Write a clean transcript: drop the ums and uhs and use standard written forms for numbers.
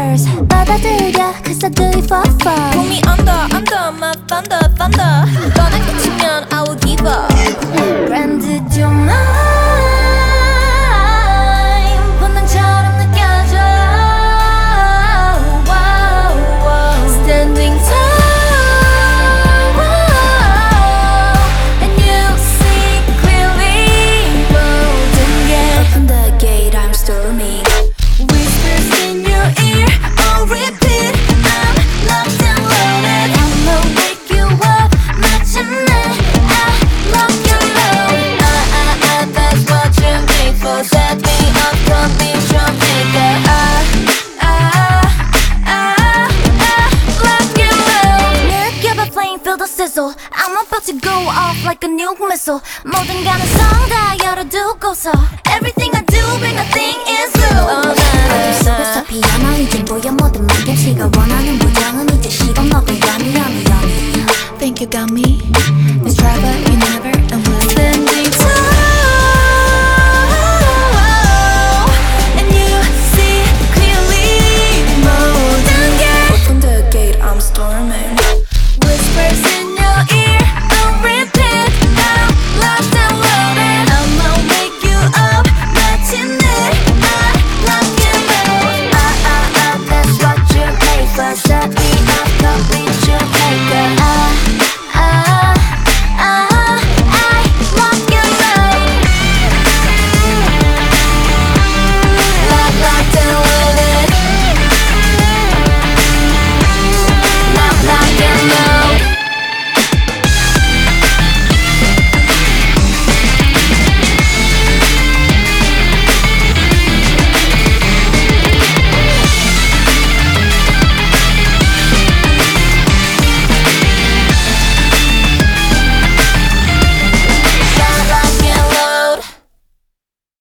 universe 받아들여 cause I do it for fun Put me under my thunder 너는 끝이면 I will give up Brand your mind 본능처럼 느껴져 Standing tall And you see clearly 모든 게 Open the gate, I'm storming Whispers in your ear on repeat I'm locked and loaded I'ma wake you up 마침내 I love your love that's what you're made for Set me up, don't be troublemaker love your love 느껴봐 flame, feel the sizzle I'm about to go off like a nuke missile 모든 가능성 다 열어두고서 Everything I do, big nothing is real 어둠 속에서 피어나 이젠 보여 모든 막연치가 원하는 부정은 이제 식어 먹어 Yummy, yummy, yummy Think you got me?